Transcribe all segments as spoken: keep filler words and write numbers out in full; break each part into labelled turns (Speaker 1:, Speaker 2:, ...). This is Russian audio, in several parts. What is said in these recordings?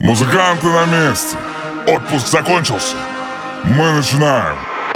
Speaker 1: Музыканты на месте. Отпуск закончился. Мы начинаем.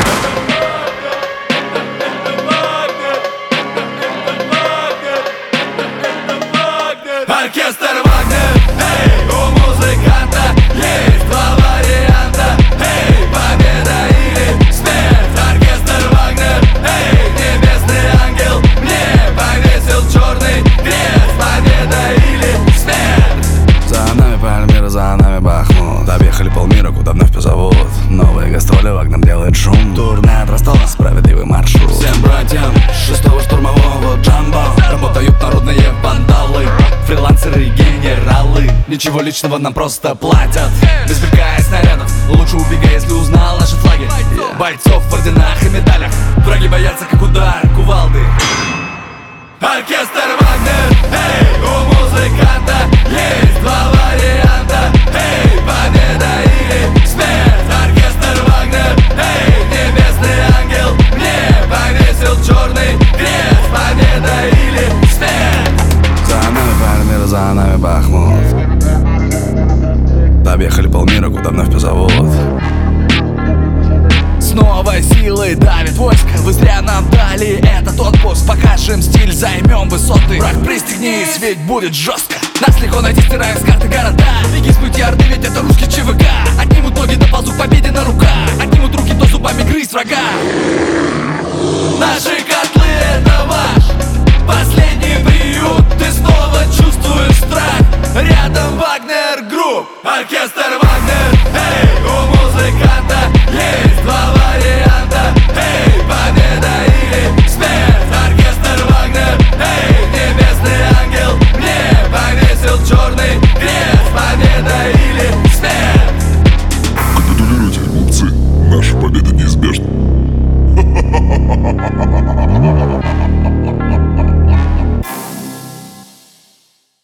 Speaker 2: Оркестр Вагнер, эй, у музыканта есть два варианта, эй, победа или смерть. Оркестр Вагнер, эй, небесный ангел мне повесил черный крест. Победа или смерть.
Speaker 3: За нами Пальмира, за нами Бахмут. Объехали полмира, куда вновь позовут. Новые гастроли, Вагнер делает шум. Турне от Ростова, справедливый маршрут. Всем братьям шестого штурмового Джамбо работают народные вандалы, фрилансеры и генералы. Ничего личного, нам просто платят. Без белька и снарядов, лучше убегай, если узнал наши флаги. yeah. Бойцов в орденах и медалях, враги боятся, как удар кувалды.
Speaker 2: Оркестр Вагнер, эй, у музыканта есть два варианта, эй, победа или смерть. Оркестр Вагнер, эй, небесный ангел мне повесил черный крест. Победа или смерть.
Speaker 3: За нами Пальмира, за нами Бахмут. Объехали полмира, куда вновь позовут. С новой силой давит войско. Вы зря нам дали этот отпуск. Покажем стиль, займем высоты. Враг, пристегнись, ведь будет жестко. Нас легко найти, стираем с карты города. Беги с пути Орды, ведь это русский ЧВК. Отнимут ноги, доползут к победе на руках. Отнимут руки, то зубами грызть врага.
Speaker 2: Наши котлы — это ваш последний приют. Ты снова чувствуешь страх. Рядом Вагнер Групп. Оркестр Вагнер,